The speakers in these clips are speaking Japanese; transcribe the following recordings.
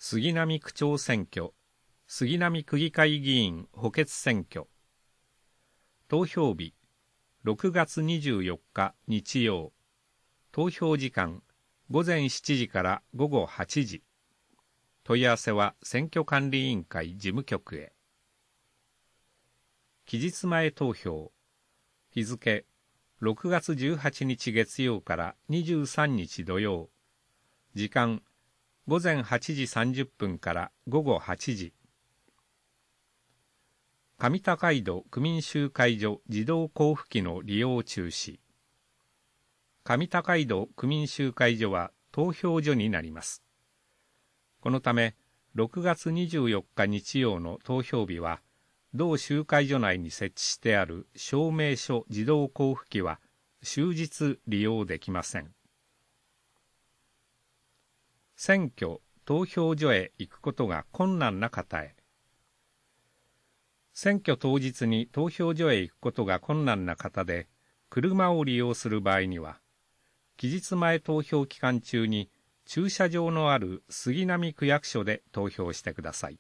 杉並区長選挙、杉並区議会議員補欠選挙。投票日、6月24日日曜。投票時間、午前7時から午後8時。問い合わせは選挙管理委員会事務局へ。期日前投票。日付、6月18日月曜から23日土曜。時間、午前8時30分から午後8時。上高井戸区民集会所自動交付機の利用中止。上高井戸区民集会所は投票所になります。このため、6月24日日曜の投票日は、同集会所内に設置してある証明書自動交付機は終日利用できません。選挙・投票所へ行くことが困難な方へ。選挙当日に投票所へ行くことが困難な方で、車を利用する場合には、期日前投票期間中に駐車場のある杉並区役所で投票してください。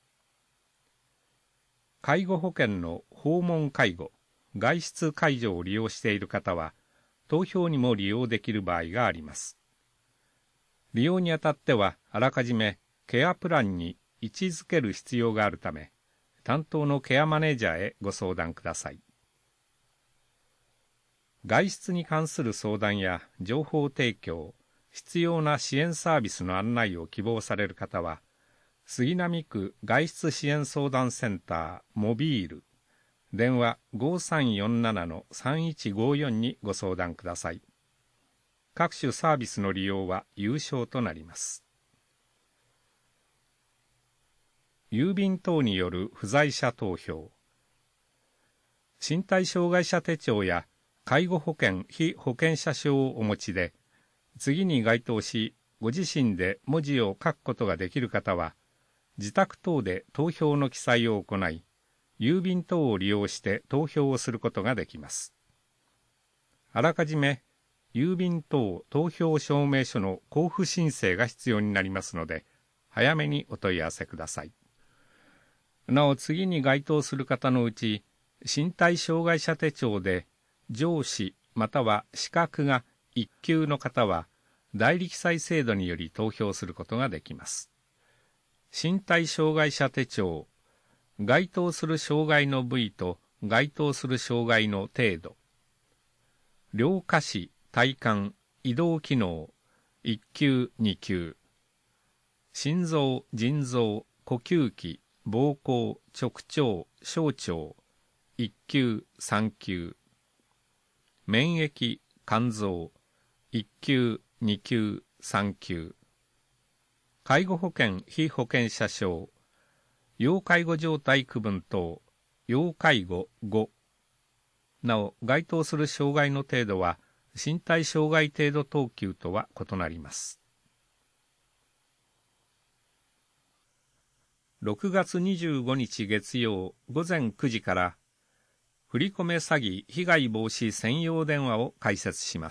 介護保険の訪問介護、外出介助を利用している方は、投票にも利用できる場合があります。利用にあたっては、あらかじめケアプランに位置づける必要があるため、担当のケアマネージャーへご相談ください。外出に関する相談や情報提供、必要な支援サービスの案内を希望される方は、杉並区外出支援相談センターモビール、電話 5347-3154 にご相談ください。各種サービスの利用は有償となります。郵便等による不在者投票。身体障害者手帳や介護保険被保険者証をお持ちで、次に該当し、ご自身で文字を書くことができる方は、自宅等で投票の記載を行い、郵便等を利用して投票をすることができます。あらかじめ、郵便等投票証明書の交付申請が必要になりますので、早めにお問い合わせください。なお次に該当する方のうち、身体障害者手帳で上司または資格が1級の方は、代理記載制度により投票することができます。身体障害者手帳、該当する障害の部位と該当する障害の程度、両下肢、体幹、移動機能、1級、2級、心臓、腎臓、呼吸器、膀胱、直腸、小腸、1級、3級、免疫、肝臓、1級、2級、3級、介護保険被保険者証、要介護状態区分等、要介護5。なお、該当する障害の程度は、身体障害程度等級とは異なります。6月25日月曜午前9時から、振り込め詐欺被害防止専用電話を開設します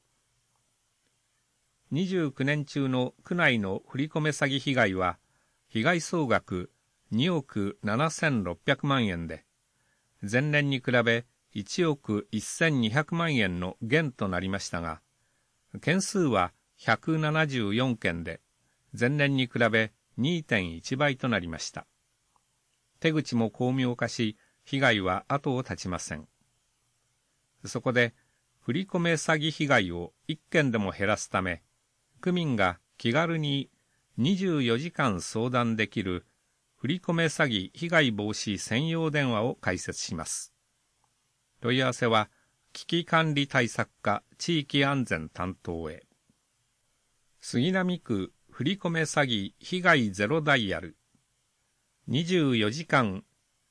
。29年中の区内の振り込め詐欺被害は、被害総額2億7600万円で、前年に比べ1億1200万円の減となりましたが、件数は174件で、前年に比べ 2.1 倍となりました。手口も巧妙化し、被害は後を絶ちません。そこで、振り込め詐欺被害を1件でも減らすため、区民が気軽に24時間相談できる振り込め詐欺被害防止専用電話を開設します。問い合わせは、危機管理対策課地域安全担当へ。杉並区振り込め詐欺被害ゼロダイヤル24時間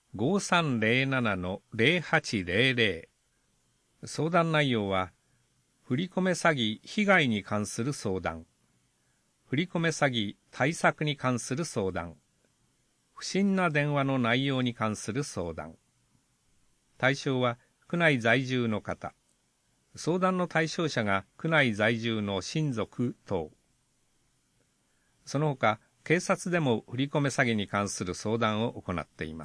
5307-0800 相談内容は、振り込め詐欺被害に関する相談、振り込め詐欺対策に関する相談、不審な電話の内容に関する相談。対象は区内在住の方、相談の対象者が区内在住の親族等。その他、 警察でも振り込め詐欺に関する相談を行っています。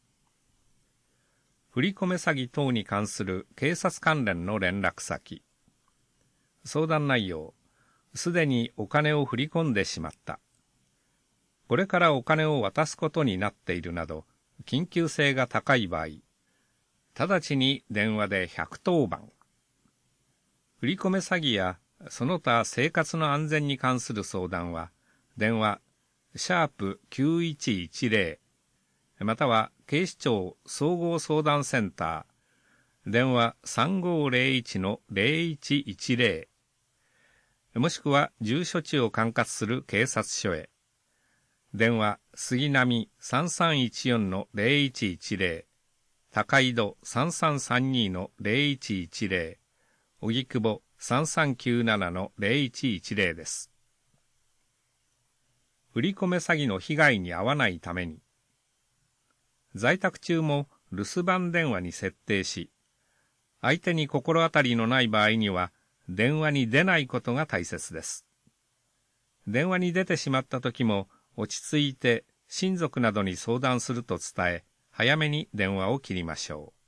振り込め詐欺等に関する警察関連の連絡先。相談内容、すでにお金を振り込んでしまった。これからお金を渡すことになっているなど、緊急性が高い場合、直ちに電話で110番。振り込め詐欺やその他生活の安全に関する相談は、電話#9110または警視庁総合相談センター電話3501-0110もしくは住所地を管轄する警察署へ電話杉並3314-0110高井戸3332-0110荻窪3397-0110です。振り込め詐欺の被害に遭わないために、在宅中も留守番電話に設定し、相手に心当たりのない場合には、電話に出ないことが大切です。電話に出てしまった時も、落ち着いて親族などに相談すると伝え、早めに電話を切りましょう。